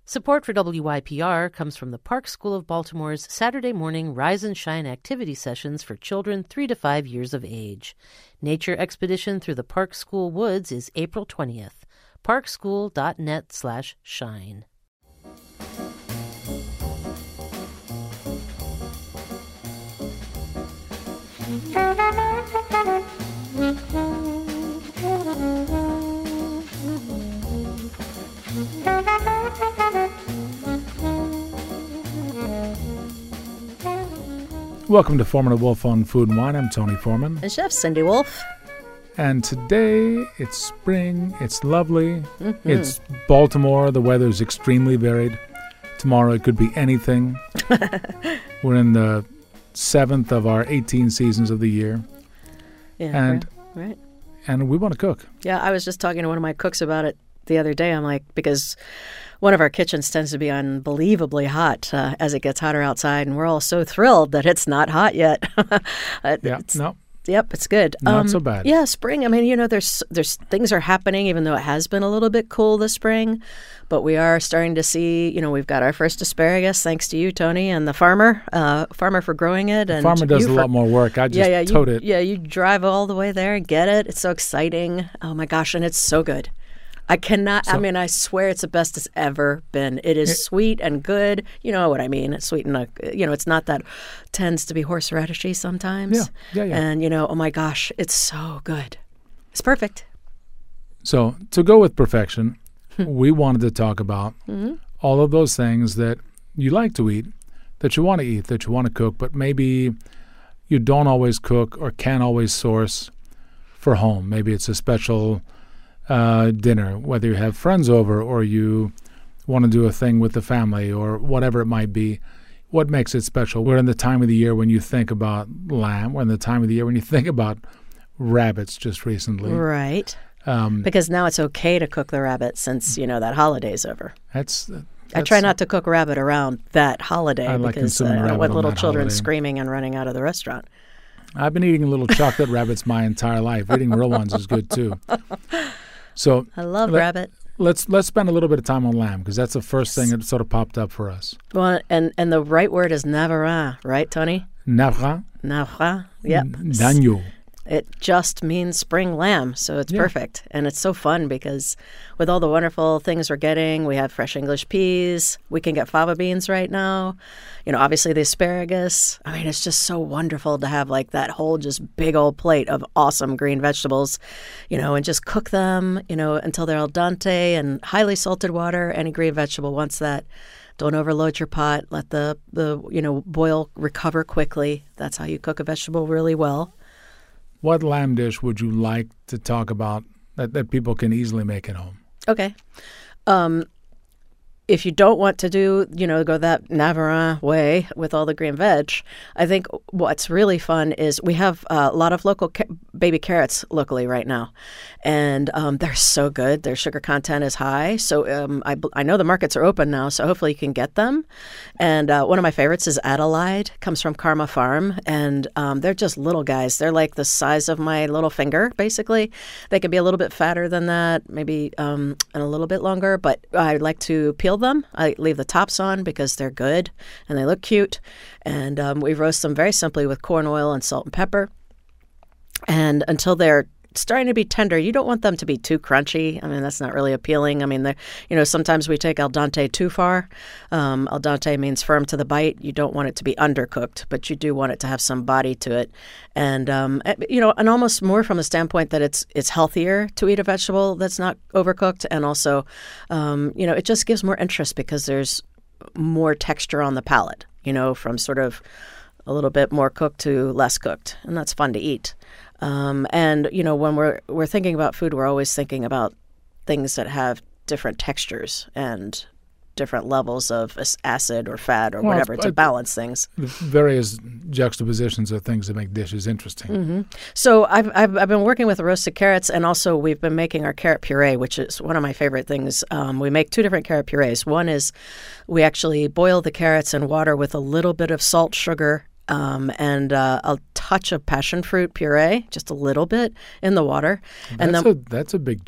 Support for WYPR comes from the Park School of Baltimore's Saturday morning Rise and Shine activity sessions for children 3 to 5 years of age. Nature expedition through the Park School woods is April 20th. parkschool.net/shine. Welcome to Foreman and Wolf on Food and Wine. I'm Tony Foreman. And Chef Cindy Wolf. And today, it's spring, it's lovely, It's Baltimore, the weather's extremely varied. Tomorrow it could be anything. We're in the 7th of our 18 seasons of the year. Yeah, and right. And we want to cook. Yeah, I was just talking to one of my cooks about it the other day. I'm like, because one of our kitchens tends to be unbelievably hot as it gets hotter outside, and we're all so thrilled that it's not hot yet. Yep, it's good. Not so bad. Yeah, spring. I mean, you know, there's things are happening, even though it has been a little bit cool this spring. But we are starting to see, you know, we've got our first asparagus, thanks to you, Tony, and the farmer for growing it. And the farmer does a lot more work. I just tote it. Yeah, you drive all the way there and get it. It's so exciting. Oh, my gosh, and it's so good. I cannot, I swear it's the best it's ever been. It is sweet and good. You know what I mean. It's sweet and, it's not that, tends to be horseradishy sometimes. Yeah. And, oh my gosh, it's so good. It's perfect. So to go with perfection, we wanted to talk about all of those things that you like to eat, that you want to eat, that you want to cook, but maybe you don't always cook or can't always source for home. Maybe it's a special dinner, whether you have friends over or you want to do a thing with the family or whatever it might be. What makes it special? We're in the time of the year when you think about lamb. We're in the time of the year when you think about rabbits just recently. Right. Because now it's okay to cook the rabbit since, that holiday's over. That's I try not to cook rabbit around that holiday because I don't want little children screaming and running out of the restaurant. I've been eating little chocolate rabbits my entire life. Eating real ones is good too. So I love rabbit. Let's spend a little bit of time on lamb because that's the first thing that sort of popped up for us. Well, and the right word is navara, right, Tony? Navra. Yep. D'agneau. It just means spring lamb, so it's perfect. And it's so fun because with all the wonderful things we're getting, we have fresh English peas. We can get fava beans right now. Obviously the asparagus. I mean, it's just so wonderful to have like that whole just big old plate of awesome green vegetables, and just cook them, until they're al dente and highly salted water. Any green vegetable wants that. Don't overload your pot. Let the boil recover quickly. That's how you cook a vegetable really well. What lamb dish would you like to talk about that people can easily make at home? Okay. If you don't want to do, go that Navarin way with all the green veg, I think what's really fun is we have a lot of local baby carrots locally right now. And they're so good. Their sugar content is high. So I know the markets are open now, so hopefully you can get them. And one of my favorites is Adelaide. Comes from Karma Farm. And they're just little guys. They're like the size of my little finger, basically. They can be a little bit fatter than that, maybe and a little bit longer. But I like to peel them. I leave the tops on because they're good and they look cute. And we roast them very simply with corn oil and salt and pepper. And until they're starting to be tender, you don't want them to be too crunchy. I mean, that's not really appealing. I mean, sometimes we take al dente too far. Al dente means firm to the bite. You don't want it to be undercooked, but you do want it to have some body to it. And, and almost more from the standpoint that it's healthier to eat a vegetable that's not overcooked. And also, it just gives more interest because there's more texture on the palate, from sort of a little bit more cooked to less cooked. And that's fun to eat. And, when we're thinking about food, we're always thinking about things that have different textures and different levels of acid or fat or whatever to balance things. Various juxtapositions of things that make dishes interesting. Mm-hmm. So I've been working with roasted carrots, and also we've been making our carrot puree, which is one of my favorite things. We make two different carrot purees. One is we actually boil the carrots in water with a little bit of salt, sugar, and a touch of passion fruit puree, just a little bit in the water. That's a big cheat.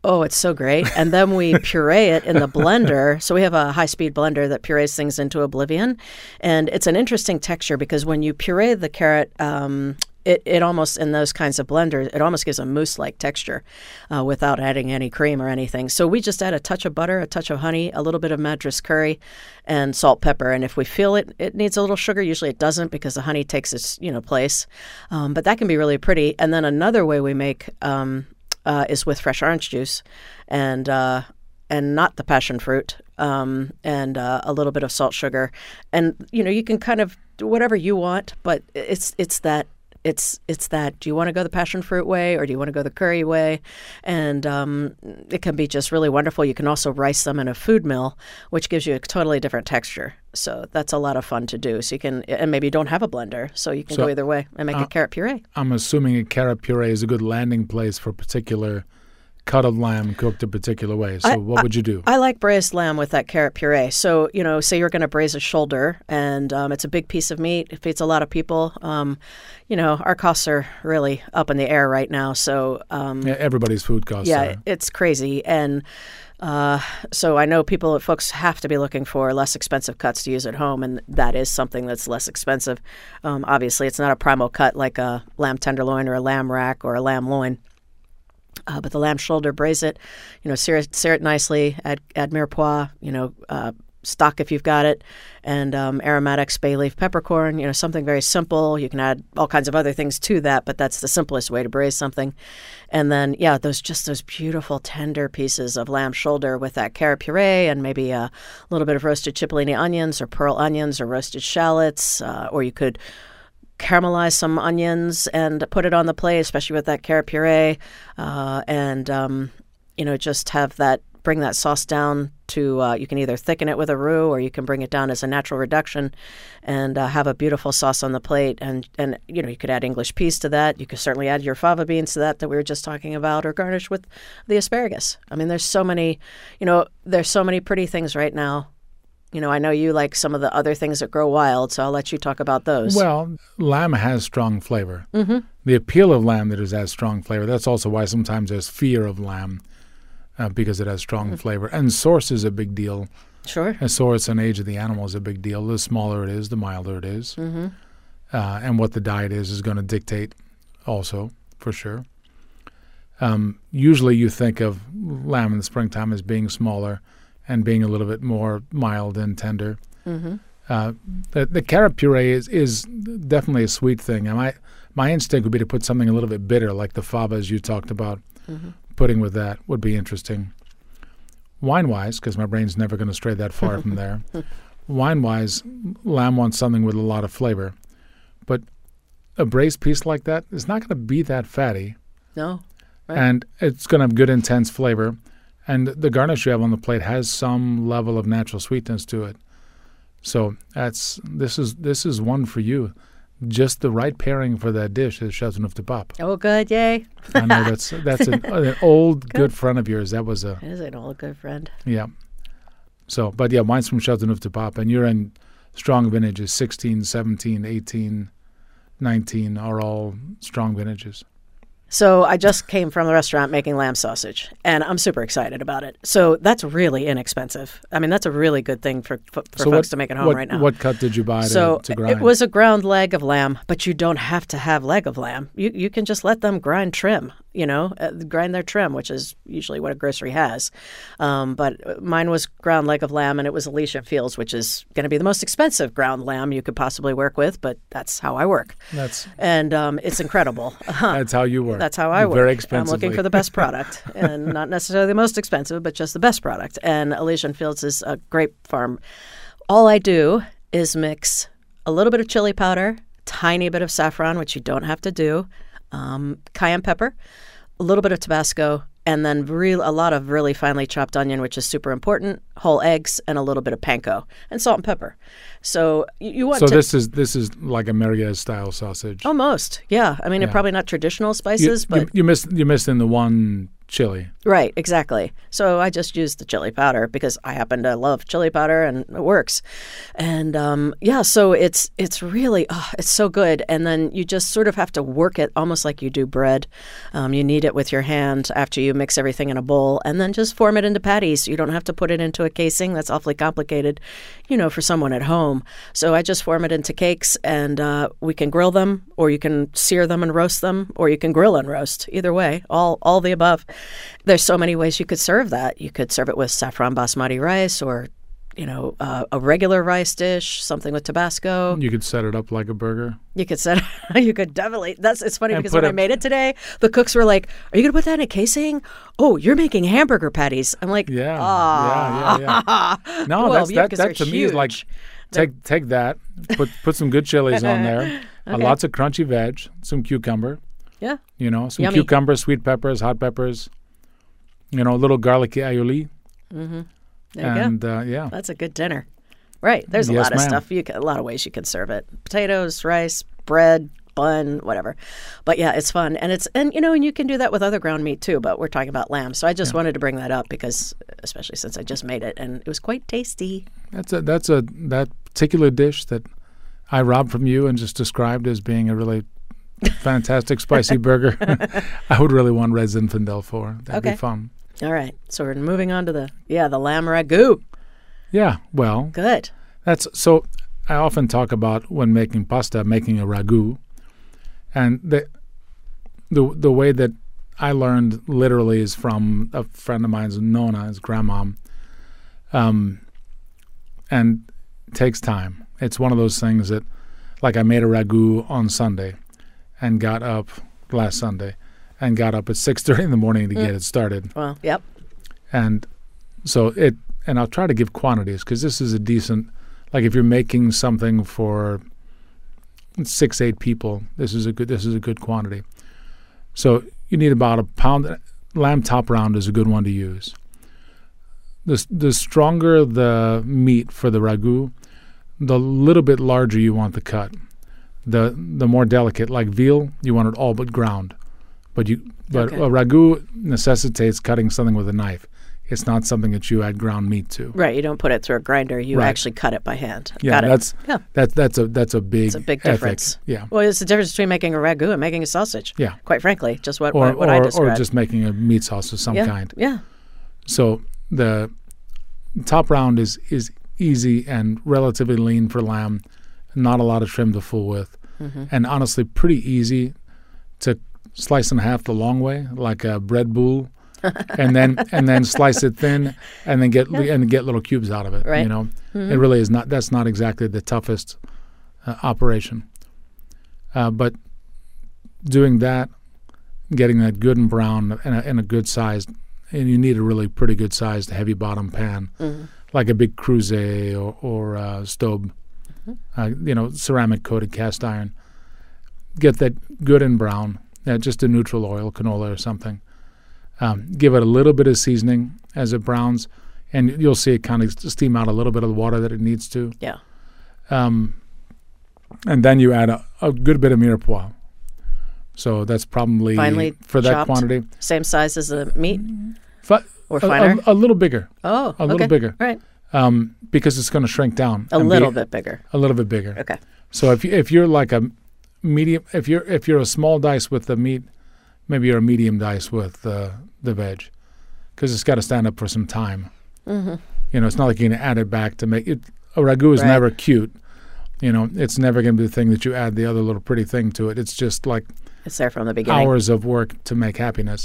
Oh, it's so great. And then we puree it in the blender. So we have a high-speed blender that purees things into oblivion. And it's an interesting texture because when you puree the carrot, it almost, in those kinds of blenders, it almost gives a mousse-like texture without adding any cream or anything. So we just add a touch of butter, a touch of honey, a little bit of Madras curry, and salt, pepper. And if we feel it needs a little sugar, usually it doesn't because the honey takes its place. But that can be really pretty. And then another way we make is with fresh orange juice and not the passion fruit, and a little bit of salt, sugar. And, you can kind of do whatever you want, but it's that. Do you want to go the passion fruit way or do you want to go the curry way? And it can be just really wonderful. You can also rice them in a food mill, which gives you a totally different texture. So that's a lot of fun to do. So you can, and maybe you don't have a blender, so you can go either way and make a carrot puree. I'm assuming a carrot puree is a good landing place for a particular cut of lamb cooked a particular way. So what would you do? I like braised lamb with that carrot puree. So, say you're going to braise a shoulder and it's a big piece of meat. It feeds a lot of people. Our costs are really up in the air right now. So everybody's food costs are. It's crazy. And so I know folks have to be looking for less expensive cuts to use at home, and that is something that's less expensive. Obviously, it's not a primal cut like a lamb tenderloin or a lamb rack or a lamb loin. But the lamb shoulder, braise it, sear it nicely, add mirepoix, stock if you've got it, and aromatics, bay leaf, peppercorn, something very simple. You can add all kinds of other things to that, but that's the simplest way to braise something. And then, those beautiful tender pieces of lamb shoulder with that carrot puree and maybe a little bit of roasted cipollini onions or pearl onions or roasted shallots, or you could caramelize some onions and put it on the plate, especially with that carrot puree, and just have that, bring that sauce down to, you can either thicken it with a roux or you can bring it down as a natural reduction and have a beautiful sauce on the plate. And you could add English peas to that. You could certainly add your fava beans to that we were just talking about, or garnish with the asparagus. I mean, there's so many pretty things right now. I know you like some of the other things that grow wild, so I'll let you talk about those. Well, lamb has strong flavor. Mm-hmm. The appeal of lamb that it has strong flavor. That's also why sometimes there's fear of lamb, because it has strong flavor. And source is a big deal. Sure. And source and age of the animal is a big deal. The smaller it is, the milder it is. Mm-hmm. And what the diet is going to dictate also, for sure. Usually you think of lamb in the springtime as being smaller and being a little bit more mild and tender. Mm-hmm. The carrot puree is definitely a sweet thing. And my instinct would be to put something a little bit bitter, like the favas you talked about. Mm-hmm. Putting with that would be interesting. Wine-wise, because my brain's never going to stray that far from there, wine-wise, lamb wants something with a lot of flavor. But a braised piece like that is not going to be that fatty. No. Right. And it's going to have good, intense flavor. And the garnish you have on the plate has some level of natural sweetness to it. So this is one for you. Just the right pairing for that dish is Chateauneuf du Pape. Oh, good, yay! I know that's an old good friend of yours. That was It is an old good friend. Yeah. So, but yeah, mine's from Chateauneuf du Pape, and you're in strong vintages. 16, 17, 18, 19 are all strong vintages. So I just came from the restaurant making lamb sausage, and I'm super excited about it. So that's really inexpensive. I mean, that's a really good thing for folks to make at home right now. What cut did you buy to grind? It was a ground leg of lamb, but you don't have to have leg of lamb. You can just let them grind trim, grind their trim, which is usually what a grocery has. But mine was ground leg of lamb, and it was Alicia Fields, which is going to be the most expensive ground lamb you could possibly work with, but that's how I work. And it's incredible. That's how you work. That's how I work. Very expensively. I'm looking for the best product, and not necessarily the most expensive, but just the best product. And Elysian Fields is a great farm. All I do is mix a little bit of chili powder, tiny bit of saffron, which you don't have to do, cayenne pepper, a little bit of Tabasco, and then a lot of really finely chopped onion, which is super important, whole eggs, and a little bit of panko, and salt and pepper. So you want to... So this is like a Merguez-style sausage? Almost, yeah. I mean, probably not traditional spices, but... You missed in the one chili. Right, exactly. So I just use the chili powder because I happen to love chili powder and it works. And so it's really, it's so good. And then you just sort of have to work it almost like you do bread. You knead it with your hand after you mix everything in a bowl and then just form it into patties. You don't have to put it into a casing. That's awfully complicated, for someone at home. So I just form it into cakes and we can grill them, or you can sear them and roast them, or you can grill and roast. Either way, all the above. There's so many ways you could serve that. You could serve it with saffron basmati rice, or a regular rice dish, something with Tabasco. You could set it up like a burger. You could definitely. It's funny because when I made it today, the cooks were like, "Are you going to put that in a casing? Oh, you're making hamburger patties." I'm like, Yeah. No, well, that to huge. me is like, take that, put some good chilies on there, Okay. lots of crunchy veg, some cucumber, Yeah. some Yummy. cucumber, sweet peppers, hot peppers, a little garlicky aioli. There you go. That's a good dinner. Right. There's a Yes, lot of ma'am. stuff. A lot of ways you can serve it. Potatoes, rice, bread, bun, whatever. But yeah, it's fun. And you can do that with other ground meat too, but we're talking about lamb. So I just wanted to bring that up because, especially since I just made it and it was quite tasty. That particular dish that I robbed from you and just described as being a really fantastic spicy burger. I would really want Red Zinfandel for. That'd Okay. be fun. All right. So we're moving on to the lamb ragu. Yeah, well, Good. that's so. I often talk about when making pasta, making a ragu, and the way that I learned literally is from a friend of mine's, Nona, his grandmom, and it takes time. It's one of those things that, like, I made a ragu on Sunday, and got up last Sunday, and got up at 6:30 in the morning to get it started, Well, yep. and so and I'll try to give quantities because this is a decent. Like if you're making something for 6-8 people, this is a good quantity. So you need about a pound. Lamb top round is a good one to use. The stronger the meat for the ragu, the little bit larger you want the cut. The more delicate, like veal, you want it all but ground. But Okay. a ragu necessitates cutting something with a knife. It's not something that you add ground meat to. Right. You don't put it through a grinder. You Right. actually cut it by hand. Yeah, Got it. that's a big It's a big ethic. difference. Yeah. Well, it's the difference between making a ragu and making a sausage. Yeah. Quite frankly, just what Or I described. or just making a meat sauce of some kind. Yeah. So the top round is easy and relatively lean for lamb, not a lot of trim to fool with, and honestly pretty easy to slice in half the long way, like a bread boule, and then slice it thin, and then get little cubes out of it. Right. It really is not. That's not exactly the toughest operation, but doing that, getting that good and brown in a good sized, and you need a really pretty good sized heavy bottom pan, like a big Creuset or Staub, ceramic coated cast iron. Get that good and brown, just a neutral oil, canola or something. Give it a little bit of seasoning as it browns, and you'll see it kind of steam out a little bit of the water that it needs to. Yeah. And then you add a good bit of mirepoix. So that's probably, Finely for that chopped, quantity, Same size as the meat or a finer? a little bigger, Oh, a little okay. bigger. All right. Because it's going to shrink down. A and little be bit bigger. A little bit bigger. Okay. So if you're like a medium, if you're a small dice with the meat, maybe you're a medium dice with the veg, because it's got to stand up for some time. Mm-hmm. It's not like you're going to add it back to make it. A ragu is Right. never cute. It's never going to be the thing that you add the other little pretty thing to it. It's just like It's there from the beginning. hours of work to make happiness.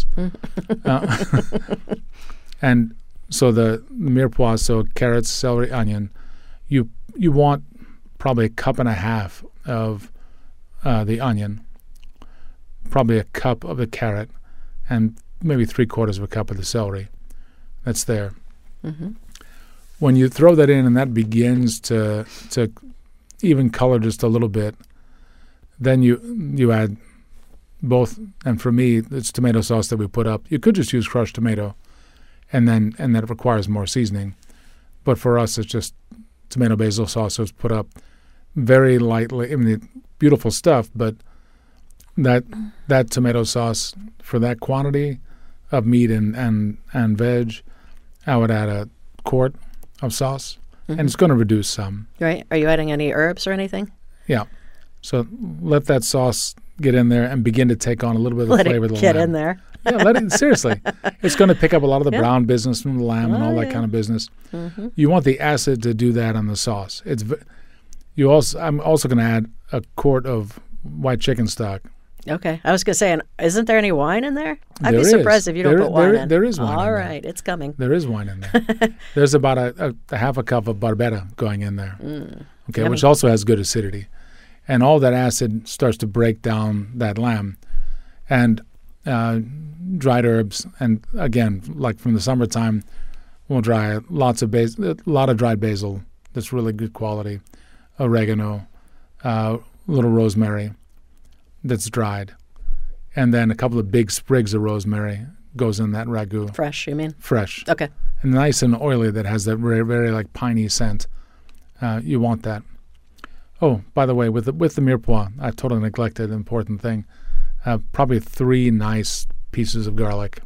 And so the mirepoix, so carrots, celery, onion, you want probably a cup and a half of the onion, probably a cup of the carrot, and maybe 3/4 of a cup of the celery. That's there. Mm-hmm. When you throw that in and that begins to even color just a little bit, then you add both, and for me, it's tomato sauce that we put up. You could just use crushed tomato, and then it requires more seasoning. But for us, it's just tomato basil sauce that's put up very lightly. I mean, beautiful stuff, but that tomato sauce for that quantity, of meat and veg, I would add a quart of sauce, and it's going to reduce some. Right. Are you adding any herbs or anything? Yeah. So let that sauce get in there and begin to take on a little bit of the flavor of the lamb. Let it get in there. Yeah, let it, seriously. It's going to pick up a lot of the brown business from the lamb and all that kind of business. You want the acid to do that on the sauce. I'm also going to add a quart of white chicken stock. Okay. I was going to say, isn't there any wine in there? I'd There be is. surprised if you don't put wine in. There is wine All in there. right. It's coming. There is wine in there. There's about a half a cup of barbetta going in there, okay, Yummy. which also has good acidity. And all that acid starts to break down that lamb. And dried herbs, and again, like from the summertime, we'll dry a lot of dried basil that's really good quality, oregano, little rosemary that's dried, and then a couple of big sprigs of rosemary goes in that ragu. Fresh, you mean? Fresh. Okay. And nice and oily that has that very, very like piney scent. You want that. Oh, by the way, with the mirepoix, I totally neglected an important thing. Probably 3 nice pieces of garlic,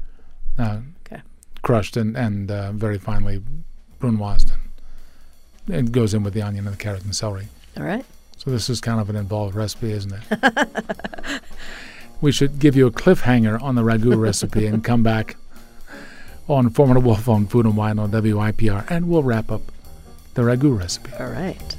crushed and very finely brunoised. It goes in with the onion and the carrot and celery. All right. So this is kind of an involved recipe, isn't it? We should give you a cliffhanger on the ragu recipe and come back on Foreman and Wolf on Food and Wine on WIPR, and we'll wrap up the ragu recipe. All right.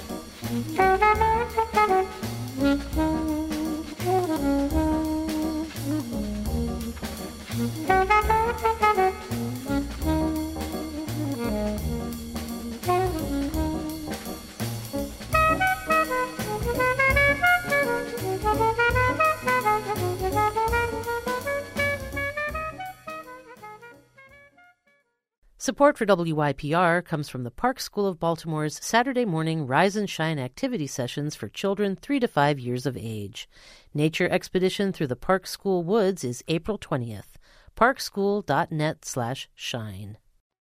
Support for WYPR comes from the Park School of Baltimore's Saturday morning Rise and Shine activity sessions for children 3 to 5 years of age. Nature expedition through the Park School woods is April 20th. parkschool.net/shine.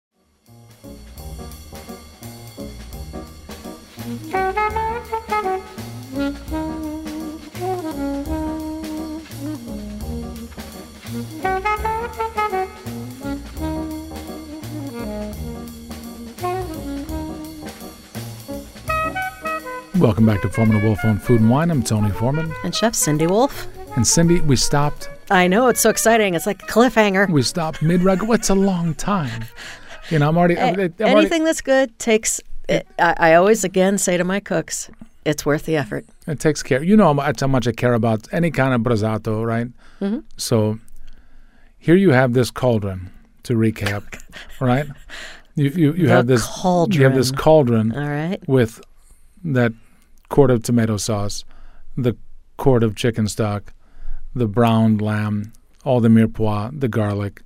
Welcome back to Foreman and Wolf on Food and Wine. I'm Tony Foreman. And Chef Cindy Wolf. And Cindy, we stopped. I know, it's so exciting. It's like a cliffhanger. We stopped mid-ragu. It's a long time. You know, I'm already... Anything that's good takes... I always, again, say to my cooks, it's worth the effort. It takes care. You know how much I care about any kind of brasato, right? Mm-hmm. So here you have this cauldron, to recap, right? You have this cauldron. You have this cauldron, all right, with that quart of tomato sauce, the quart of chicken stock, the browned lamb, all the mirepoix, the garlic,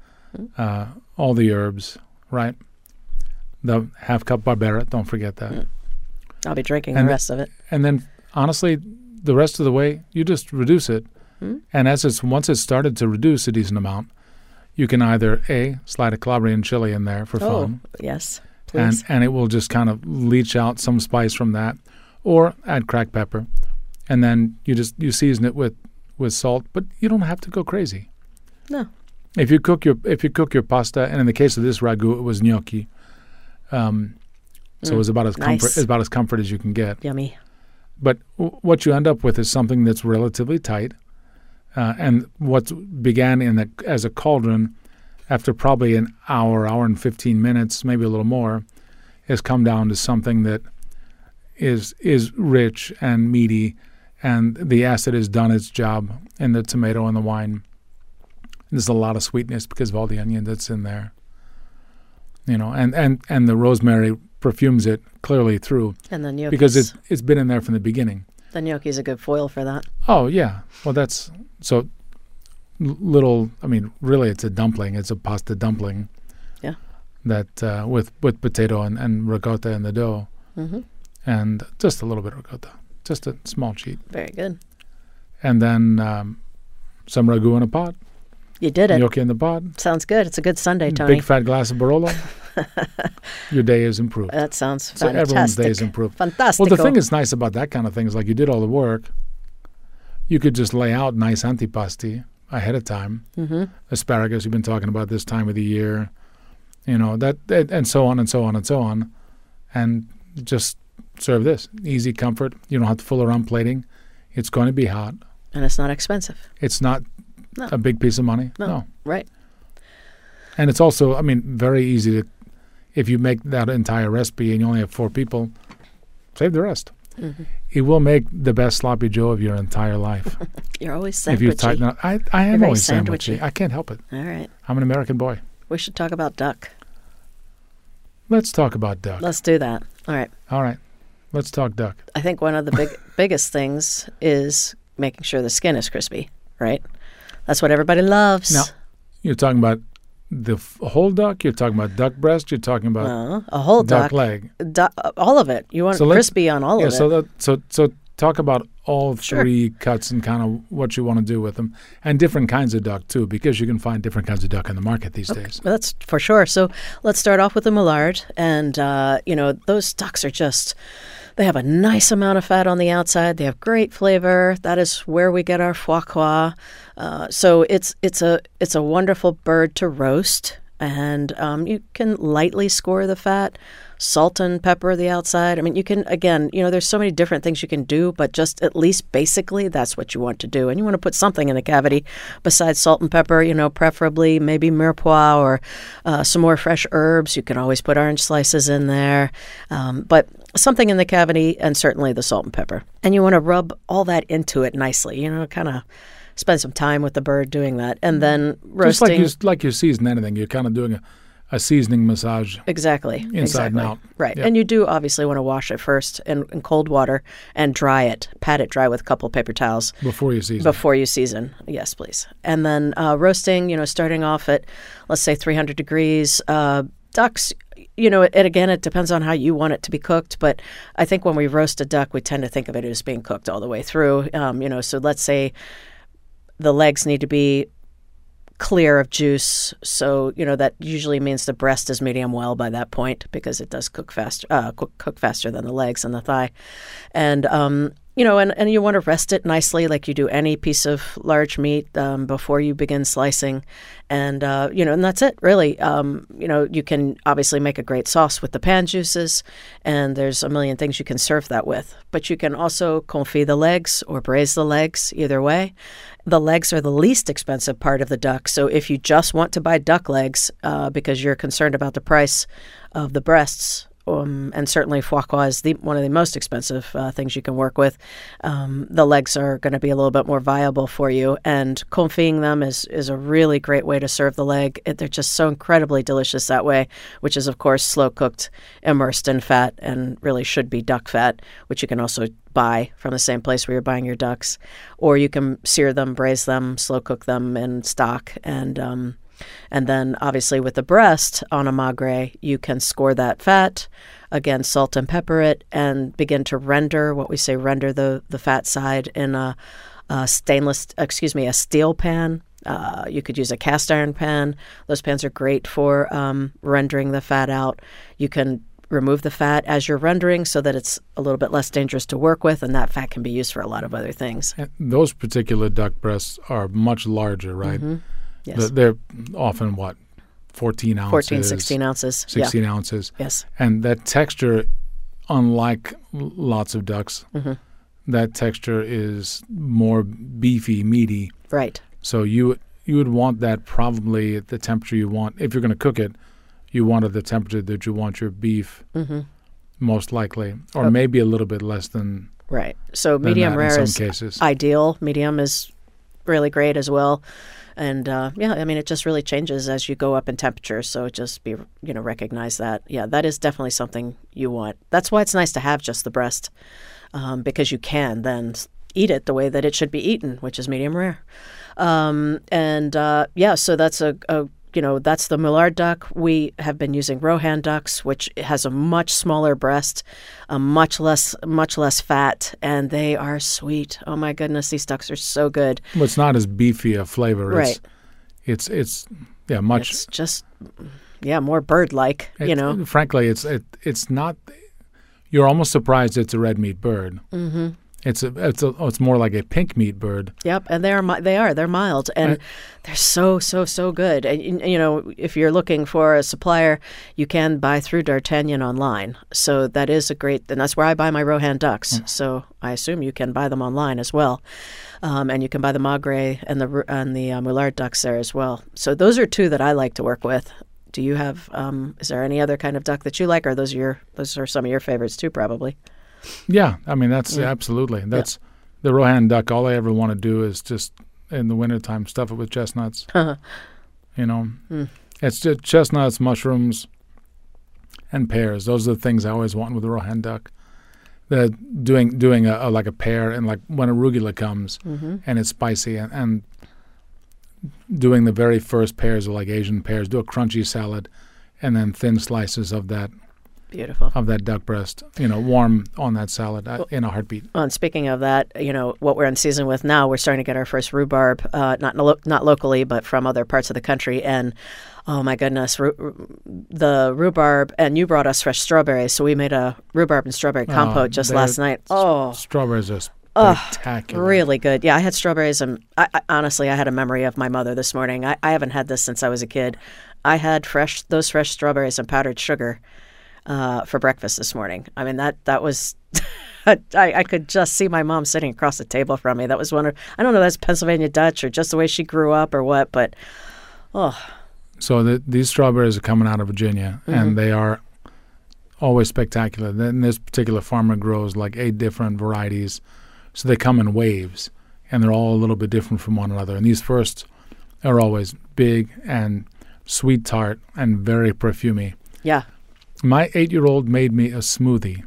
all the herbs, right? The half cup barbera, don't forget that. I'll be drinking the rest of it. And then, honestly, the rest of the way, you just reduce it. And once it's started to reduce a decent amount, you can either, slide a Calabrian chili in there for fun. Oh, yes, please. And it will just kind of leach out some spice from that. Or add cracked pepper. And then you season it with salt, but you don't have to go crazy. No. If you cook your pasta, and in the case of this ragu, it was gnocchi. So it was about as comfort as you can get. Yummy. But what you end up with is something that's relatively tight, and what began as a cauldron, after probably an hour and 15 minutes, maybe a little more, has come down to something that is rich and meaty, and the acid has done its job in the tomato and the wine. There's a lot of sweetness because of all the onion that's in there. You know, and the rosemary perfumes it clearly through. And the gnocchi. Because it's been in there from the beginning. The gnocchi is a good foil for that. Oh, yeah. Well, that's so little, I mean, really it's a dumpling. It's a pasta dumpling. Yeah. That with potato and ricotta in the dough. Mm-hmm. And just a little bit of ricotta. Just a small cheat. Very good. And then some ragu in a pot. You did it. Gnocchi in the pot. Sounds good. It's a good Sunday, Tony. Big fat glass of Barolo. Your day is improved. That sounds fantastic. So everyone's day is improved. Fantastic. Well, the thing that's nice about that kind of thing is, like, you did all the work. You could just lay out nice antipasti ahead of time. Asparagus, you've been talking about this time of the year, that and so on and so on and so on, and just serve this easy comfort. You don't have to fool around plating. It's going to be hot, and it's not expensive. It's not a big piece of money. No, right. And it's also, very easy to. If you make that entire recipe and you only have 4 people, save the rest. It will make the best sloppy Joe of your entire life. You're always sandwichy. If you tighten up, I am always sandwichy. I can't help it. All right. I'm an American boy. We should talk about duck. Let's talk about duck. Let's do that. All right. Let's talk duck. I think one of the biggest things is making sure the skin is crispy, right? That's what everybody loves. Now, you're talking about the whole duck? You're talking about duck breast? You're talking about a whole duck leg? All of it. You want crispy on all of it. So talk about all 3 cuts and kind of what you want to do with them, and different kinds of duck too, because you can find different kinds of duck in the market these days. Well, that's for sure. So let's start off with the Millard, and those ducks are they have a nice amount of fat on the outside. They have great flavor. That is where we get our foie gras. So it's a wonderful bird to roast, and you can lightly score the fat, salt and pepper the outside. You can, again, there's so many different things you can do, but just at least basically that's what you want to do. And you want to put something in the cavity besides salt and pepper, preferably maybe mirepoix or some more fresh herbs. You can always put orange slices in there, but something in the cavity, and certainly the salt and pepper. And you want to rub all that into it nicely, kind of spend some time with the bird doing that. And then roasting. Just like you season anything, you're kind of doing a seasoning massage. Exactly. Inside and out. Right. Yep. And you do obviously want to wash it first in cold water and dry it, pat it dry with a couple paper towels. Before you season. Before you season. Yes, please. And then roasting, starting off at, let's say, 300 degrees. Ducks, it depends on how you want it to be cooked. But I think when we roast a duck, we tend to think of it as being cooked all the way through. So let's say the legs need to be clear of juice, so that usually means the breast is medium well by that point, because it does cook faster than the legs and the thigh, and and you want to rest it nicely like you do any piece of large meat before you begin slicing, and and that's it really. You can obviously make a great sauce with the pan juices, and there's a million things you can serve that with, but you can also confit the legs or braise the legs, either way. The legs are the least expensive part of the duck. So if you just want to buy duck legs because you're concerned about the price of the breasts, and certainly foie gras is one of the most expensive things you can work with, the legs are going to be a little bit more viable for you. And confiting them is a really great way to serve the leg. They're just so incredibly delicious that way, which is, of course, slow-cooked, immersed in fat, and really should be duck fat, which you can also buy from the same place where you're buying your ducks. Or you can sear them, braise them, slow-cook them in stock, and then, obviously, with the breast on a magre, you can score that fat, again, salt and pepper it, and begin to render the fat side in a steel pan. You could use a cast iron pan. Those pans are great for rendering the fat out. You can remove the fat as you're rendering so that it's a little bit less dangerous to work with, and that fat can be used for a lot of other things. And those particular duck breasts are much larger, right? Mm-hmm. Yes. They're often, 14 ounces? 14, 16 ounces. 16 ounces. Yes. And that texture, unlike lots of ducks, that texture is more beefy, meaty. Right. So you would want that probably at the temperature you want. If you're going to cook it, you want it at the temperature that you want your beef, most likely, or maybe a little bit less than. Right. So medium rare in some is cases. Ideal. Medium is really great as well. And it just really changes as you go up in temperature. So just recognize that. Yeah, that is definitely something you want. That's why it's nice to have just the breast, because you can then eat it the way that it should be eaten, which is medium rare. So that's that's the Millard duck. We have been using Rohan ducks, which has a much smaller breast, much less fat, and they are sweet. Oh my goodness, these ducks are so good. Well, it's not as beefy a flavor. Right. It's much. It's just more bird-like. Frankly, it's not. You're almost surprised it's a red meat bird. Mm-hmm. It's more like a pink meat bird. Yep, and they're mild, and they're so good. And if you're looking for a supplier, you can buy through D'Artagnan online. So that is and that's where I buy my Rohan ducks. So I assume you can buy them online as well, and you can buy the Magre and the Moulard ducks there as well. So those are two that I like to work with. Do you have? Is there any other kind of duck that you like, or those are some of your favorites too, probably? Yeah, I mean, that's absolutely. That's the Rohan duck. All I ever want to do is just in the wintertime stuff it with chestnuts. It's just chestnuts, mushrooms, and pears. Those are the things I always want with the Rohan duck. Doing a pear, and like when arugula comes and it's spicy, and doing the very first pears, or like Asian pears, do a crunchy salad, and then thin slices of that. Beautiful. Of that duck breast, warm on that salad in a heartbeat. Well, and speaking of that, what we're in season with now, we're starting to get our first rhubarb, not locally, but from other parts of the country. And oh my goodness, the rhubarb, and you brought us fresh strawberries, so we made a rhubarb and strawberry compote just last night. Oh, strawberries are spectacular. Really good. Yeah, I had strawberries, and I honestly, I had a memory of my mother this morning. I haven't had this since I was a kid. I had those fresh strawberries and powdered sugar for breakfast this morning. I mean, that was, I could just see my mom sitting across the table from me. That was I don't know if that's Pennsylvania Dutch or just the way she grew up or what, but, oh. So these strawberries are coming out of Virginia, and they are always spectacular. Then this particular farmer grows like 8 different varieties, so they come in waves, and they're all a little bit different from one another. And these first are always big and sweet tart and very perfumey. Yeah. My 8-year-old made me a smoothie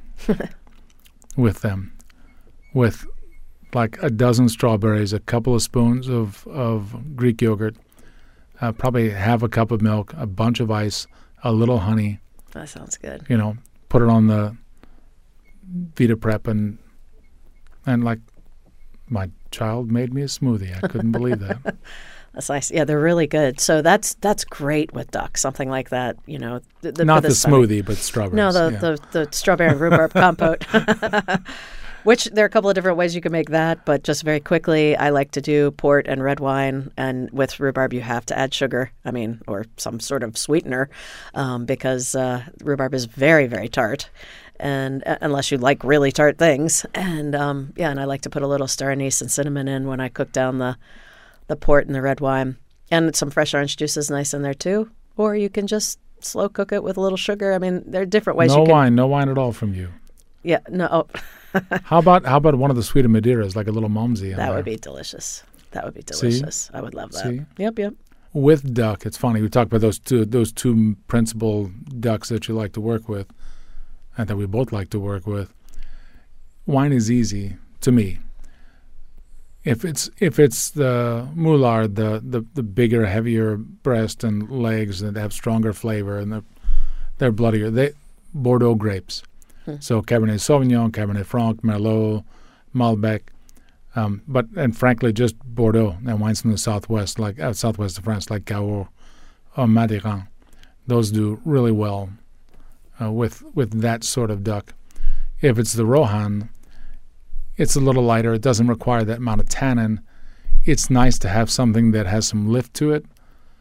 with them, with like a dozen strawberries, a couple of spoons of Greek yogurt, probably half a cup of milk, a bunch of ice, a little honey. That sounds good. Put it on the Vita Prep, and like my child made me a smoothie. I couldn't believe that. That's nice. Yeah, they're really good. So that's great with duck, something like that. Not the smoothie, but strawberries. No, the strawberry and rhubarb compote. Which there are a couple of different ways you can make that, but just very quickly, I like to do port and red wine. And with rhubarb, you have to add sugar. Or some sort of sweetener, because rhubarb is very, very tart. And unless you like really tart things, and and I like to put a little star anise and cinnamon in when I cook down the port and the red wine, and some fresh orange juice is nice in there too. Or you can just slow cook it with a little sugar. I mean, there are different ways. No wine at all from you. Yeah, no. How about one of the sweeter Madeiras, like a little Malmsey? That would be delicious. See? I would love that. See? Yep. With duck, it's funny. We talked about those two principal ducks that you like to work with, and that we both like to work with. Wine is easy to me. If it's the Moulard, the bigger, heavier breast and legs that have stronger flavor and they're bloodier, Bordeaux grapes. So Cabernet Sauvignon, Cabernet Franc, Merlot, Malbec, and frankly just Bordeaux and wines from the southwest, like southwest of France, like Cahors or Madiran. Those do really well with that sort of duck. If it's the Rohan, it's a little lighter. It doesn't require that amount of tannin. It's nice to have something that has some lift to it.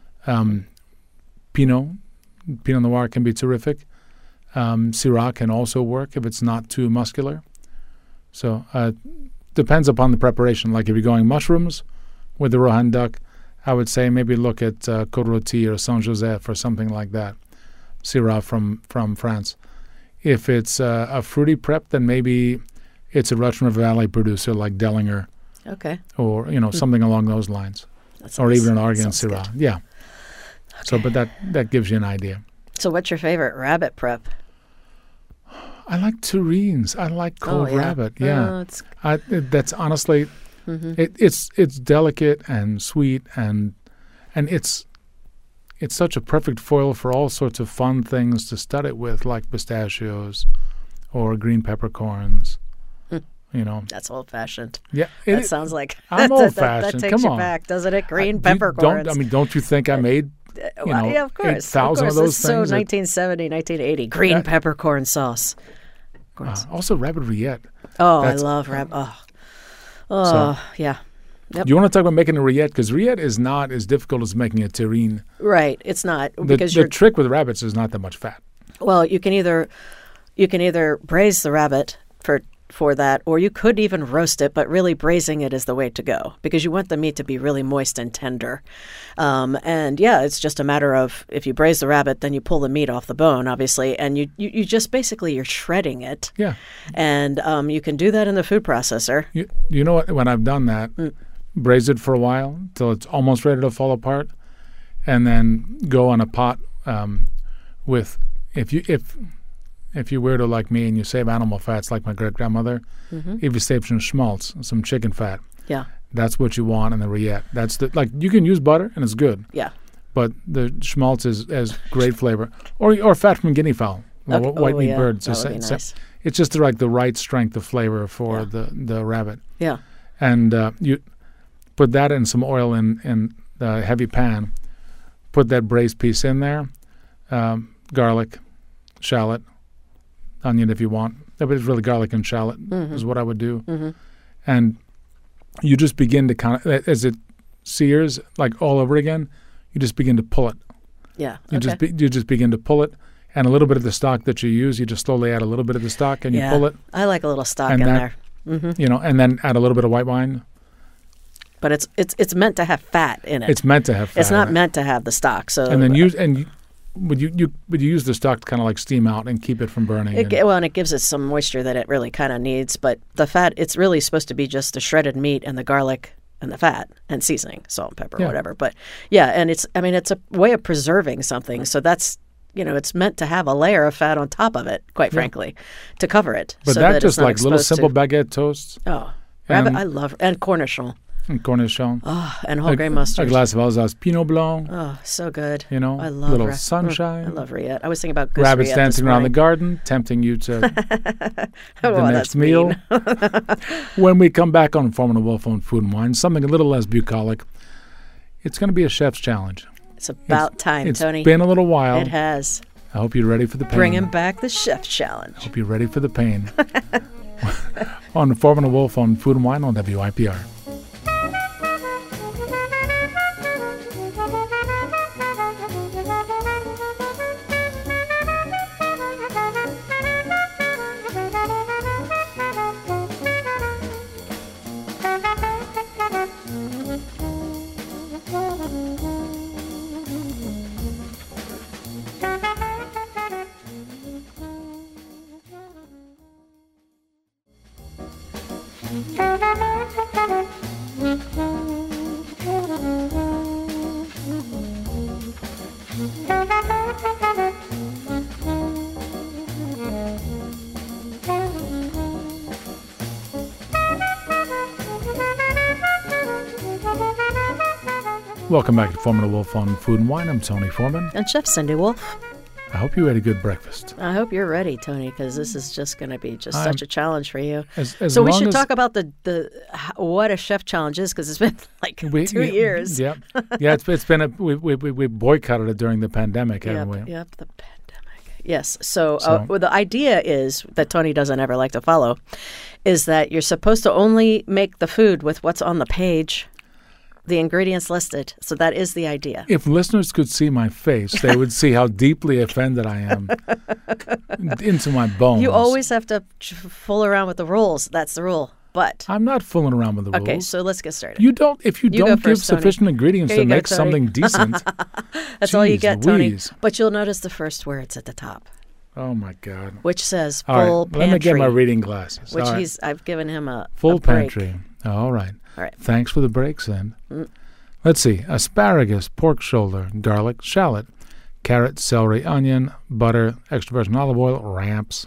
Pinot Noir can be terrific. Syrah can also work if it's not too muscular. So depends upon the preparation. Like if you're going mushrooms with the Rohan duck, I would say maybe look at Côte Rôtie or Saint-Joseph or something like that. Syrah from France. If it's a fruity prep, then maybe it's a Rutland Valley producer like Dellinger. Okay. Or, something along those lines. Or even an Argan Syrah. Good. Yeah. Okay. So, but that gives you an idea. So what's your favorite rabbit prep? I like terrines. I like cold rabbit. Yeah. That's honestly, it's delicate and sweet and it's such a perfect foil for all sorts of fun things to stud it with, like pistachios or green peppercorns. That's old-fashioned. Yeah, that sounds like I'm old-fashioned. That takes you back, doesn't it? Green peppercorns. Don't you think I made yeah, of course. 8,000 of those so things? 1970, 1980. Green peppercorn sauce. Also, rabbit rillette. Oh, I love rabbit. Oh. Oh, yeah. Yep. You want to talk about making a rillette? Because rillette is not as difficult as making a terrine. Right. It's not. Because The trick with rabbits is not that much fat. Well, you can either braise the rabbit for that, or you could even roast it, but really braising it is the way to go because you want the meat to be really moist and tender. And yeah, it's just a matter of if you braise the rabbit, then you pull the meat off the bone, obviously, and you just basically you're shredding it. Yeah. And you can do that in the food processor. You know what? When I've done that, braise it for a while till it's almost ready to fall apart, and then go on a pot with if you're weirdo like me and you save animal fats like my great-grandmother, if you save some schmaltz, some chicken fat, Yeah. that's what you want in the rillette. That's you can use butter and it's good, Yeah. but the schmaltz has great flavor, or fat from guinea fowl, white meat birds. That would be nice. It's just the right strength of flavor for the rabbit. Yeah. And you put that in some oil in the heavy pan. Put that braised piece in there, garlic, shallot, onion if you want. But it's really garlic and shallot is what I would do. And you just begin to kind of, as it sears like all over again, you just begin to pull it. Yeah. You just begin to pull it. And a little bit of the stock that you use, you just slowly add a little bit of the stock and you pull it. I like a little stock and in that, there. You know, and then add a little bit of white wine. But it's meant to have fat in it. It's meant to have fat. It's not meant to have the stock. So and then would you use the stock to kind of like steam out and keep it from burning? And it gives it some moisture that it really kind of needs. But the fat, it's really supposed to be just the shredded meat and the garlic and the fat and seasoning, salt and pepper, whatever. But yeah, and it's a way of preserving something. So that's, it's meant to have a layer of fat on top of it, quite frankly, to cover it. But so that's just like little simple baguette toasts. Oh, rabbit, I love, and cornichon. And cornichon. Oh, and whole grain mustard. A glass of Alsace Pinot Blanc. Oh, so good. I love little sunshine. I love rillette. I was thinking about goose rabbits rillette dancing around the garden, tempting you to the next meal. When we come back on Foreman & Wolf on Food and Wine, something a little less bucolic. It's going to be a chef's challenge. It's about time, Tony. It's been a little while. It has. I hope you're ready for the pain. Bringing back the chef's challenge. I hope you're ready for the pain. On Foreman & Wolf on Food and Wine on WIPR. Welcome back to Foreman & Wolf on Food and Wine. I'm Tony Foreman. And Chef Cindy Wolf. I hope you had a good breakfast. I hope you're ready, Tony, because this is just going to be such a challenge for you. So we should talk about the what a chef challenge is, because it's been like 2 years. Yeah, it's been we boycotted it during the pandemic, haven't we? Yep, the pandemic. Yes. So the idea is that Tony doesn't ever like to follow, is that you're supposed to only make the food with what's on the page. The ingredients listed. So that is the idea. If listeners could see my face, they would see how deeply offended I am into my bones. You always have to fool around with the rules. That's the rule. But I'm not fooling around with the rules. Okay, so let's get started. If you don't give sufficient ingredients to make something decent. That's all you get, Tony. But you'll notice the first words at the top. Oh my God. Which says full pantry. Let me get my reading glasses. Which I've given him a full break. pantry. All right. All right. Thanks for the breaks then. Let's see. Asparagus, pork shoulder, garlic, shallot, carrot, celery, onion, butter, extra virgin olive oil, ramps,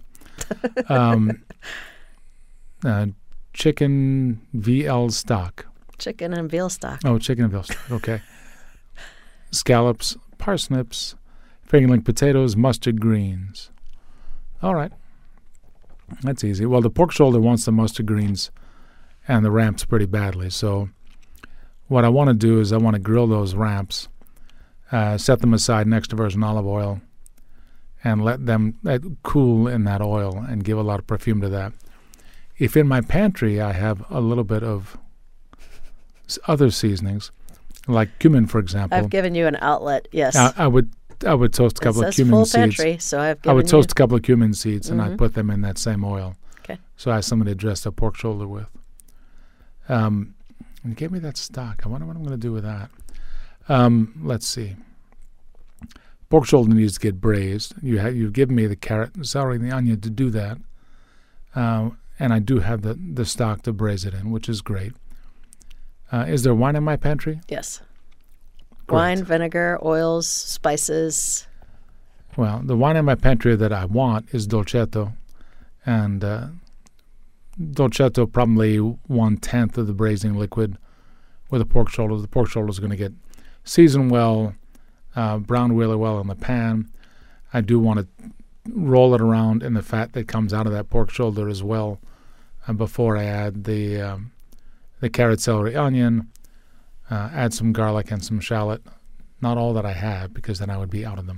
chicken VL stock. Chicken and veal stock. Oh, chicken and veal stock. Okay. Scallops, parsnips, fingerling potatoes, mustard greens. All right. That's easy. Well, the pork shoulder wants the mustard greens and the ramps pretty badly. So what I want to do is I want to grill those ramps, set them aside in extra virgin olive oil, and let them cool in that oil and give a lot of perfume to that. If in my pantry I have a little bit of other seasonings, like cumin, for example, I've given you an outlet. Yes. I would toast a couple of cumin full seeds. pantry, so I've I would given toast a couple of cumin seeds and Mm-hmm. I'd put them in that same oil. Okay. So I have something to dress the pork shoulder with. And give me that stock. I wonder what I'm going to do with that. Let's see. Pork shoulder needs to get braised. You've given me the carrot, the celery, and the onion to do that. And I do have the stock to braise it in, which is great. Is there wine in my pantry? Yes. Great. Wine, vinegar, oils, spices. Well, the wine in my pantry that I want is Dolcetto. And Dolcetto, probably 1/10 of the braising liquid with the pork shoulder. The pork shoulder is going to get seasoned well, browned really well in the pan. I do want to roll it around in the fat that comes out of that pork shoulder as well before I add the carrot, celery, onion, add some garlic and some shallot. Not all that I have, because then I would be out of them,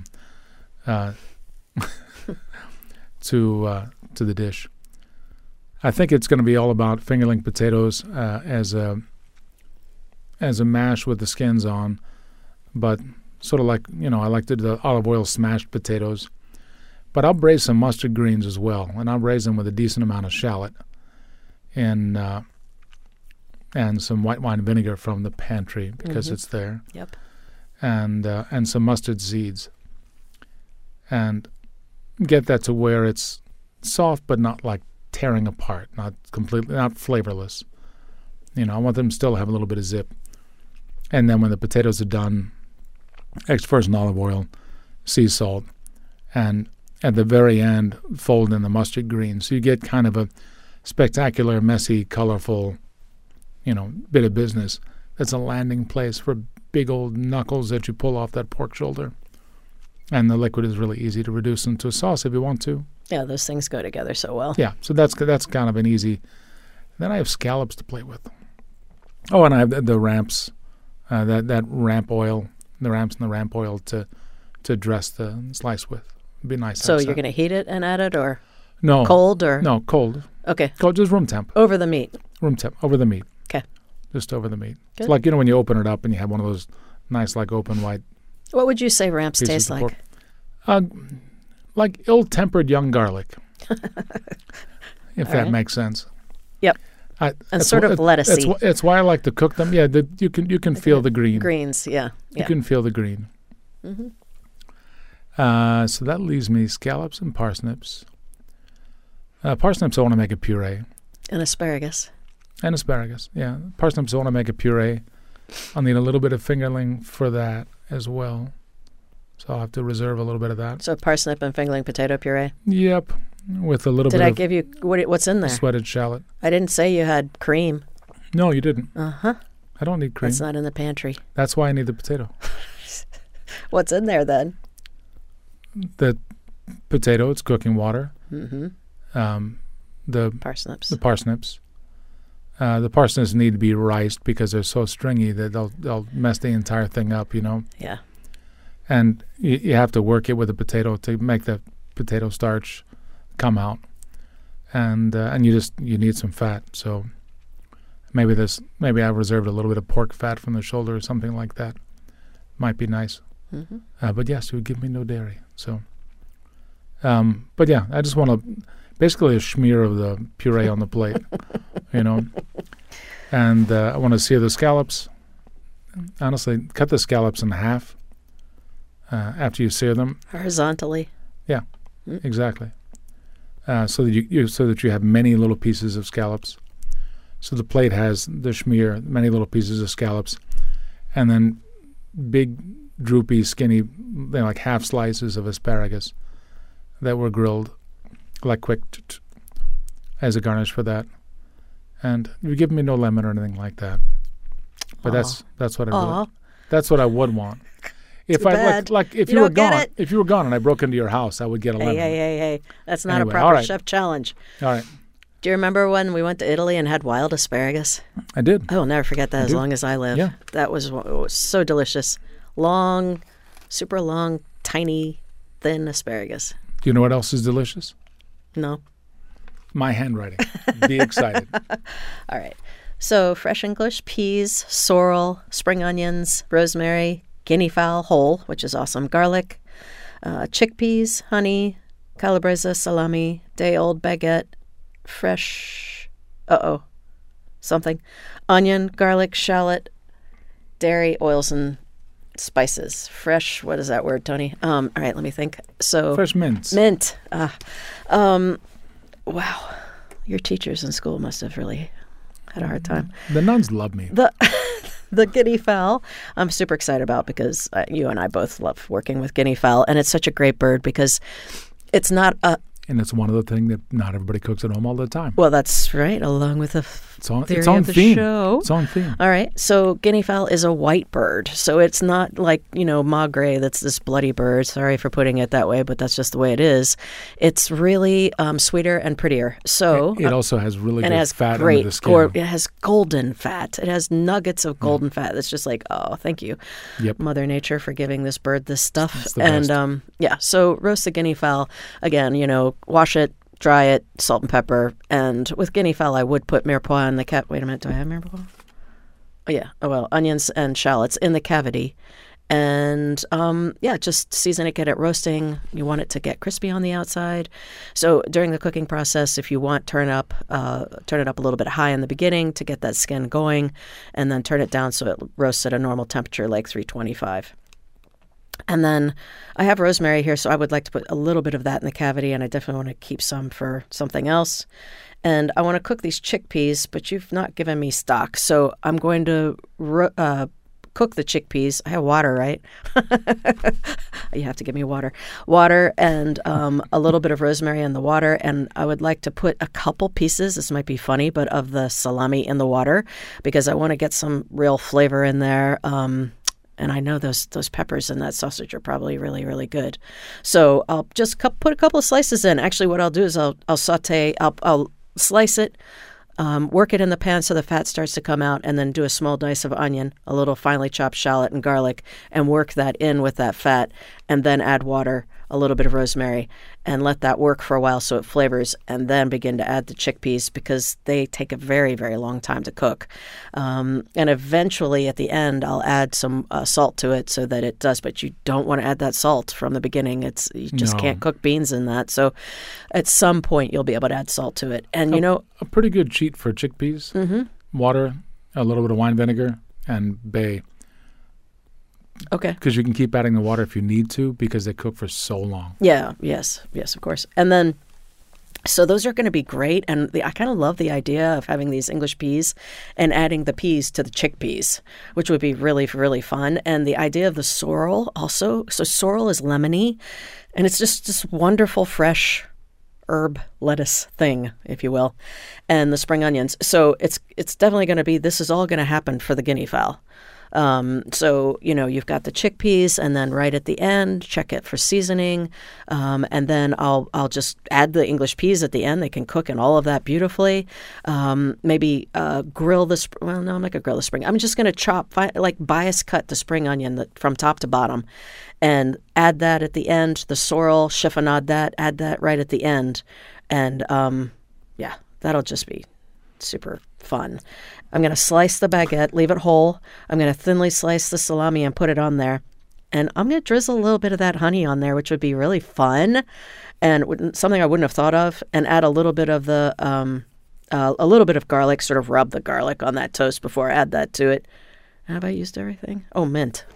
to the dish. I think it's going to be all about fingerling potatoes as a mash with the skins on, but sort of like, I like to do the olive oil smashed potatoes. But I'll braise some mustard greens as well, and I'll braise them with a decent amount of shallot and some white wine vinegar from the pantry because it's there. Yep. And some mustard seeds, and get that to where it's soft but not like tearing apart, not flavorless. I want them still to have a little bit of zip. And then when the potatoes are done, extra virgin olive oil, sea salt, and at the very end, fold in the mustard greens. So you get kind of a spectacular, messy, colorful, bit of business. That's a landing place for big old knuckles that you pull off that pork shoulder. And the liquid is really easy to reduce into a sauce if you want to. Yeah, those things go together so well. Yeah, so that's kind of an easy. Then I have scallops to play with. Oh, and I have the ramps, that ramp oil, the ramps and the ramp oil to dress the slice with. It'd be nice. So you're going to heat it and add it, or no cold, or no cold? Okay, Cold, just room temp. over the meat. Room temp over the meat. Okay. Just over the meat. Good. It's like when you open it up and you have one of those nice like open white What would you say ramps pieces taste of like? pork. Like ill-tempered young garlic, if that right. makes sense. Yep. That's sort of lettucey. It's why I like to cook them. Yeah, you can feel the green. Greens, yeah. You can feel the green. So that leaves me scallops and parsnips. Parsnips I want to make a puree. And asparagus. And asparagus, yeah. Parsnips I want to make a puree. I'll need a little bit of fingerling for that as well. So I'll have to reserve a little bit of that. So parsnip and fingerling potato puree. Yep, with a little Did bit I of give you what's in there? sweated shallot. I didn't say you had cream. No, you didn't. Uh-huh. I don't need cream. That's not in the pantry. That's why I need the potato. What's in there then? The potato, it's cooking water. Mm-hmm. The Parsnips. the parsnips. The parsnips need to be riced because they're so stringy that they'll mess the entire thing up, Yeah. And you have to work it with the potato to make the potato starch come out, and you need some fat. So maybe I reserved a little bit of pork fat from the shoulder or something like that. Might be nice. Mm-hmm. But yes, it would give me no dairy. So, but yeah, I just want basically a smear of the puree on the plate, And I want to sear the scallops. Honestly, cut the scallops in half after you sear them. Horizontally. Yeah, exactly. So that you have many little pieces of scallops. So the plate has the schmear, many little pieces of scallops, and then big, droopy, skinny, like half slices of asparagus that were grilled, like quick, as a garnish for that. And you give me no lemon or anything like that. But that's what I would. That's what I would want. If Too I bad. like if You you were don't get gone, it. if you were gone and I broke into your house, I would get a lemon. Hey. That's not Anyway, a proper all right. chef challenge. All right, Do you remember when we went to Italy and had wild asparagus? I did. I will never forget that as do. long as I live. Yeah. That was so delicious. Long, super long, tiny, thin asparagus. Do you know what else is delicious? No. my handwriting. Be excited. All right. So fresh English peas, sorrel, spring onions, rosemary, guinea fowl whole, which is awesome, garlic, chickpeas, honey, calabresa, salami, day-old baguette, fresh, something, onion, garlic, shallot, dairy, oils, and spices. Fresh, what is that word, Tony? All right, let me think. So Fresh mints. Mint. Wow. Your teachers in school must have really had a hard time. The nuns love me. The guinea fowl, I'm super excited about because you and I both love working with guinea fowl, and it's such a great bird because it's not a... And it's one of the things that not everybody cooks at home all the time. Well, that's right, along with the It's on theory theme. of the show. It's on theme. All right, so guinea fowl is a white bird, so it's not like, maigre, that's this bloody bird. Sorry for putting it that way, but that's just the way it is. It's really sweeter and prettier. So It also has really and good it has fat great under the skin. it has golden fat. It has nuggets of golden fat. It's just like, oh, thank you, Yep. Mother Nature, for giving this bird this stuff. It's the And best. so roast the guinea fowl again. Wash it, dry it, salt and pepper. And with guinea fowl, I would put mirepoix in the Wait a minute, do I have mirepoix? Oh yeah. Oh well, onions and shallots in the cavity. And just season it, get it roasting. You want it to get crispy on the outside. So during the cooking process, if you want, turn it up a little bit high in the beginning to get that skin going, and then turn it down so it roasts at a normal temperature, like 325. And then I have rosemary here, so I would like to put a little bit of that in the cavity, and I definitely want to keep some for something else. And I want to cook these chickpeas, but you've not given me stock, so I'm going to cook the chickpeas. I have water, right? You have to give me water. Water and a little bit of rosemary in the water. And I would like to put a couple pieces, this might be funny, but of the salami in the water because I want to get some real flavor in there. And I know those peppers in that sausage are probably really, really good. So I'll just put a couple of slices in. Actually, what I'll do is I'll saute, I'll slice it, work it in the pan so the fat starts to come out, and then do a small dice of onion, a little finely chopped shallot and garlic, and work that in with that fat, and then add water, a little bit of rosemary, and let that work for a while so it flavors, and then begin to add the chickpeas because they take a very, very long time to cook. And eventually at the end, I'll add some salt to it so that it does, but you don't want to add that salt from the beginning. You just can't cook beans in that. So at some point, you'll be able to add salt to it. And, a pretty good cheat for chickpeas, water, a little bit of wine vinegar, and bay. Okay. Because you can keep adding the water if you need to because they cook for so long. Yeah, yes, of course. And then, so those are going to be great. And I kind of love the idea of having these English peas and adding the peas to the chickpeas, which would be really, really fun. And the idea of the sorrel also. So sorrel is lemony, and it's just this wonderful fresh herb lettuce thing, if you will, and the spring onions. So it's definitely going to be, this is all going to happen for the guinea fowl. So, you've got the chickpeas, and then right at the end, check it for seasoning. And then I'll just add the English peas at the end. They can cook in all of that beautifully. Maybe grill the spring. Well, no, I'm not going to grill the spring. I'm just going to chop, bias cut the spring onion from top to bottom and add that at the end. The sorrel, chiffonade that, add that right at the end. And, that'll just be super fun. I'm going to slice the baguette, leave it whole. I'm going to thinly slice the salami and put it on there. And I'm going to drizzle a little bit of that honey on there, which would be really fun and something I wouldn't have thought of, and add a little bit of a little bit of garlic, sort of rub the garlic on that toast before I add that to it. Have I used everything? Oh, mint.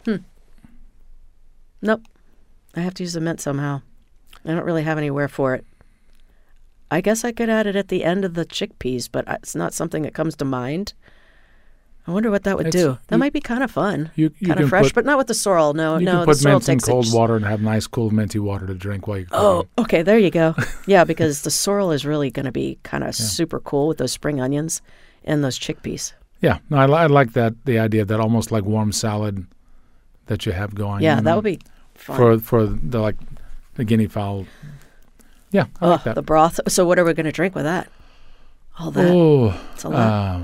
Nope. I have to use the mint somehow. I don't really have anywhere for it. I guess I could add it at the end of the chickpeas, but it's not something that comes to mind. I wonder what that would do. That might be kind of fun. You kind of fresh, but not with the sorrel. No, you can put mint in cold water and have nice, cool, minty water to drink while you're cooking. Oh, okay. There you go. Yeah, because the sorrel is really going to be kind of super cool with those spring onions and those chickpeas. Yeah. No, I like that, the idea of that almost like warm salad that you have going. Yeah, that would be fun. For the guinea fowl. Yeah, I like that. The broth. So what are we going to drink with that? All that. Oh, it's a lot.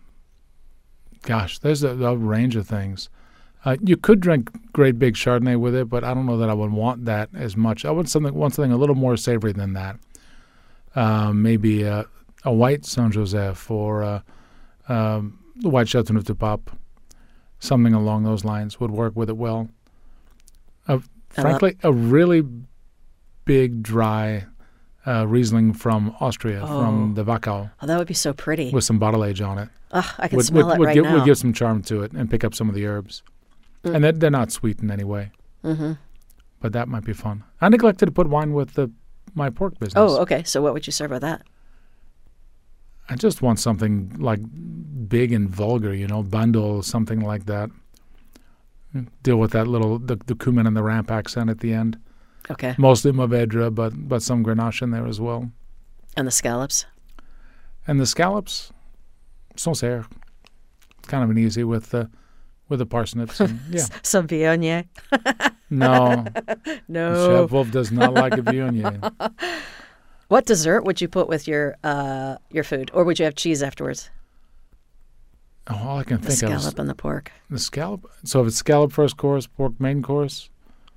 Gosh, there's a range of things. You could drink great big Chardonnay with it, but I don't know that I would want that as much. I want something a little more savory than that. maybe a white Saint Joseph or the white Chateauneuf du Pape, something along those lines would work with it well. Frankly, a really big dry Riesling from Austria, from the Wachau. Oh, that would be so pretty. With some bottle age on it. I can smell it right now. Would give some charm to it and pick up some of the herbs. And they're not sweet in any way. Mm-hmm. But that might be fun. I neglected to put wine with my pork business. Oh, okay. So what would you serve with that? I just want something like big and vulgar, Bandol, something like that. Deal with that the cumin and the ramp accent at the end. Okay. Mostly Mourvèdre, but some Grenache in there as well. And the scallops? And the scallops, Sancerre. Kind of an easy with the parsnips. And, yeah. Some Viognier? No. No. Chef Wolf does not like a Viognier. What dessert would you put with your food? Or would you have cheese afterwards? Oh, all I can think of is... the scallop and the pork. The scallop? So if it's scallop first course, pork main course...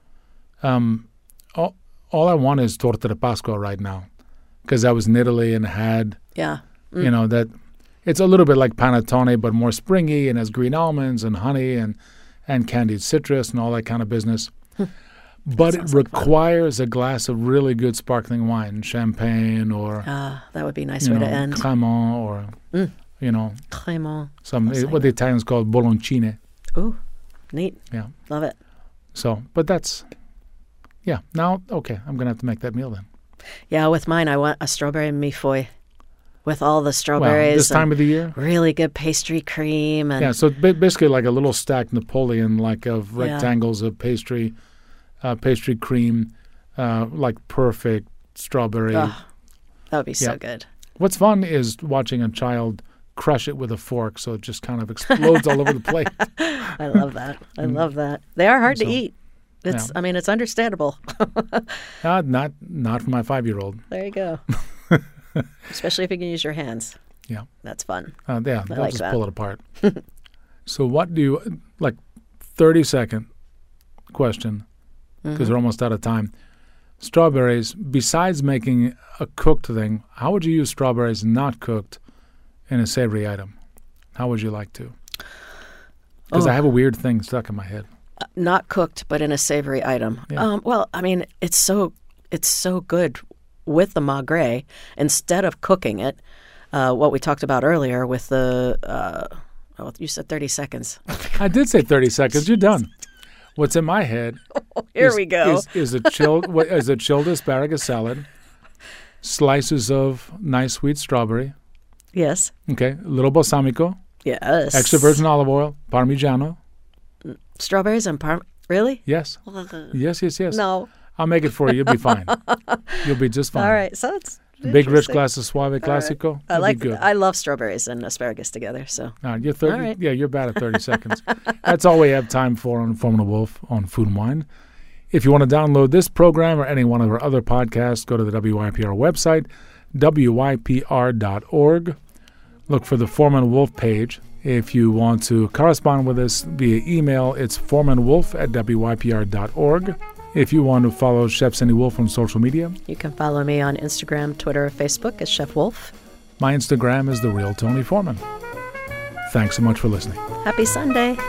all I want is torta de Pasqua right now. Because I was in Italy and had... Yeah. that... It's a little bit like panettone, but more springy and has green almonds and honey and candied citrus and all that kind of business. But it requires a glass of really good sparkling wine, champagne or... that would be a nice way to end. Crémant or, Crémant. What the Italians call boloncine. Ooh, neat. Yeah. Love it. So, but that's... Yeah, now, okay, I'm going to have to make that meal then. Yeah, with mine, I want a strawberry millefeuille. With all the strawberries. Well, this time of the year? Really good pastry cream. And so basically like a little stacked Napoleon, like of rectangles of pastry cream, like perfect strawberry. Oh, that would be so good. What's fun is watching a child crush it with a fork so it just kind of explodes all over the plate. I love that. I love that. They are hard to eat. It's it's understandable. Not for my 5-year-old. There you go. Especially if you can use your hands. Yeah. That's fun. They'll just pull it apart. So what do you, 30-second question, because we're almost out of time. Strawberries, besides making a cooked thing, how would you use strawberries not cooked in a savory item? How would you like to? Because I have a weird thing stuck in my head. Not cooked, but in a savory item. Yeah. It's so good with the Maigret, instead of cooking it, what we talked about earlier with the, you said 30 seconds. I did say 30 seconds. You're done. What's in my head we go. Is a chilled asparagus salad, slices of nice sweet strawberry. Yes. Okay. A little balsamico. Yes. Extra virgin olive oil. Parmigiano. Strawberries and really? Yes. Yes. No. I'll make it for you. You'll be fine. You'll be just fine. All right. So it's big rich glass of Suave Classico. Right. Good. I love strawberries and asparagus together. So you're 30. All right. Yeah, you're bad at 30 seconds. That's all we have time for on Foreman and Wolf on Food and Wine. If you want to download this program or any one of our other podcasts, go to the WYPR website, wypr.org. Look for the Foreman and Wolf page. If you want to correspond with us via email, it's foremanwolf@wypr.org. If you want to follow Chef Cindy Wolf on social media, you can follow me on Instagram, Twitter, Facebook as Chef Wolf. My Instagram is The Real Tony Foreman. Thanks so much for listening. Happy Sunday.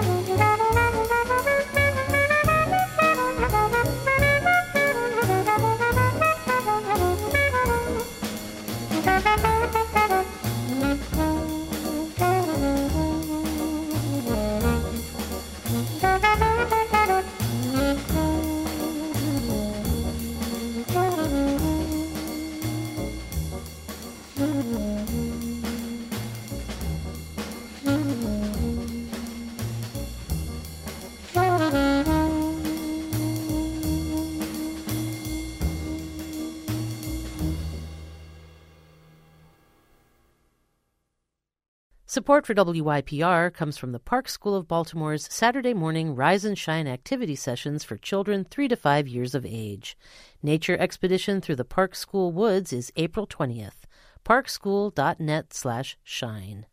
Support for WYPR comes from the Park School of Baltimore's Saturday morning Rise and Shine activity sessions for children 3 to 5 years of age. Nature expedition through the Park School woods is April 20th. parkschool.net/shine.